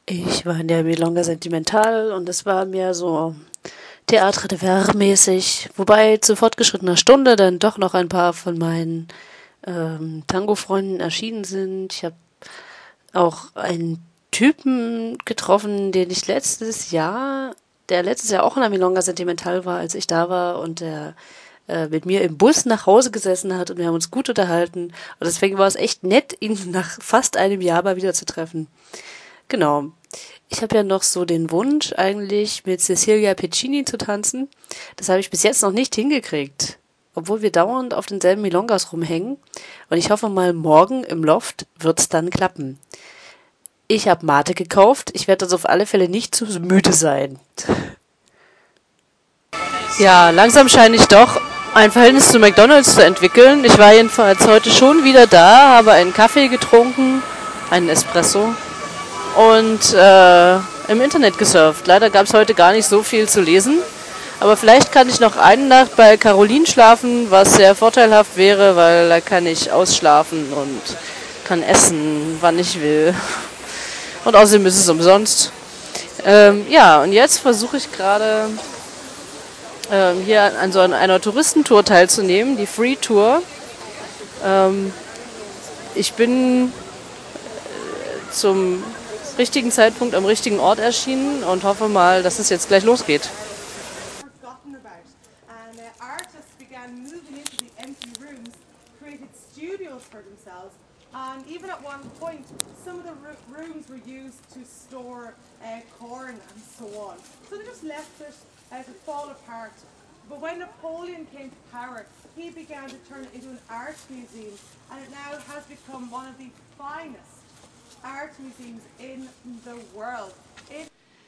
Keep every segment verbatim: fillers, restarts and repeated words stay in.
Ich war in der Milonga Sentimental und es war mehr so Théâtre de Verre mäßig, wobei zu fortgeschrittener Stunde dann doch noch ein paar von meinen ähm, Tango-Freunden erschienen sind. Ich habe auch einen Typen getroffen, den ich letztes Jahr, der letztes Jahr auch in der Milonga Sentimental war, als ich da war und der äh, mit mir im Bus nach Hause gesessen hat und wir haben uns gut unterhalten. Und deswegen war es echt nett, ihn nach fast einem Jahr mal wieder zu treffen. Genau. Ich habe ja noch so den Wunsch, eigentlich mit Cecilia Piccini zu tanzen. Das habe ich bis jetzt noch nicht hingekriegt. Obwohl wir dauernd auf denselben Milongas rumhängen. Und ich hoffe mal, morgen im Loft wird's dann klappen. Ich habe Mate gekauft. Ich werde also auf alle Fälle nicht zu müde sein. Ja, langsam scheine ich doch ein Verhältnis zu McDonald's zu entwickeln. Ich war jedenfalls heute schon wieder da, habe einen Kaffee getrunken, einen Espresso und äh, im Internet gesurft. Leider gab es heute gar nicht so viel zu lesen. Aber vielleicht kann ich noch eine Nacht bei Caroline schlafen, was sehr vorteilhaft wäre, weil da kann ich ausschlafen und kann essen, wann ich will. Und außerdem ist es umsonst. Ähm, ja, und jetzt versuche ich gerade ähm, hier an so einer Touristentour teilzunehmen, die Free Tour. Ähm, ich bin zum richtigen Zeitpunkt am richtigen Ort erschienen und hoffe mal, dass es jetzt gleich losgeht. Forgotten about. And uh, artists began moving into the empty rooms, created studios for themselves, and even at one point, some of the r- rooms were used to store uh, corn and so on. So they just left it uh, to fall apart. But when Napoleon came to power, he began to turn it into an art museum, and it now has become one of the finest art museums in the world. It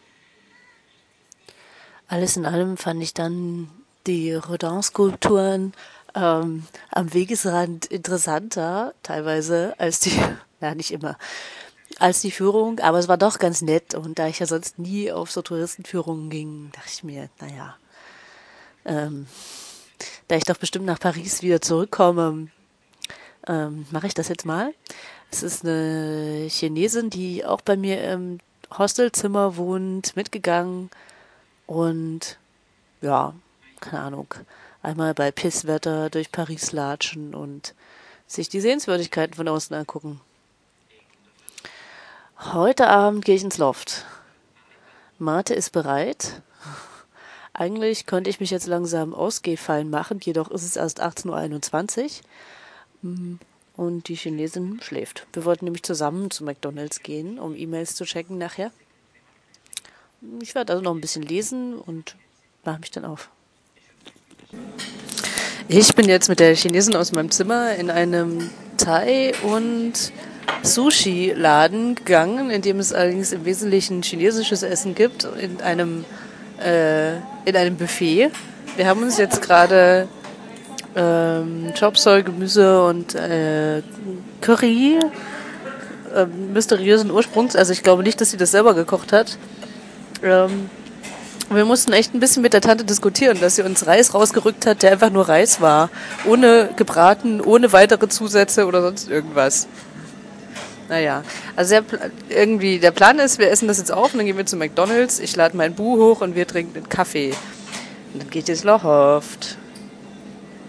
Alles in allem fand ich dann die Rodin-Skulpturen ähm, am Wegesrand interessanter, teilweise, als die, ja nicht immer, als die Führung, aber es war doch ganz nett und da ich ja sonst nie auf so Touristenführungen ging, dachte ich mir, naja, ähm, da ich doch bestimmt nach Paris wieder zurückkomme, ähm, mache ich das jetzt mal. Es ist eine Chinesin, die auch bei mir im Hostelzimmer wohnt, mitgegangen und ja, keine Ahnung, einmal bei Pisswetter durch Paris latschen und sich die Sehenswürdigkeiten von außen angucken. Heute Abend gehe ich ins Loft. Mate ist bereit. Eigentlich könnte ich mich jetzt langsam ausgehfallen machen, jedoch ist es erst achtzehn Uhr einundzwanzig und die Chinesin schläft. Wir wollten nämlich zusammen zu McDonald's gehen, um E-Mails zu checken nachher. Ich werde also noch ein bisschen lesen und mache mich dann auf. Ich bin jetzt mit der Chinesin aus meinem Zimmer in einem Thai- und Sushi-Laden gegangen, in dem es allerdings im Wesentlichen chinesisches Essen gibt, in einem, äh, in einem Buffet. Wir haben uns jetzt gerade ähm, Chop Suey, Gemüse und äh, Curry äh, mysteriösen Ursprungs, also ich glaube nicht, dass sie das selber gekocht hat. Ähm, Wir mussten echt ein bisschen mit der Tante diskutieren, dass sie uns Reis rausgerückt hat, der einfach nur Reis war. Ohne gebraten, ohne weitere Zusätze oder sonst irgendwas. Naja, also der, Pla- irgendwie, der Plan ist, wir essen das jetzt auf und dann gehen wir zu McDonald's. Ich lade mein Bu hoch und wir trinken einen Kaffee. Und dann geht es Loft.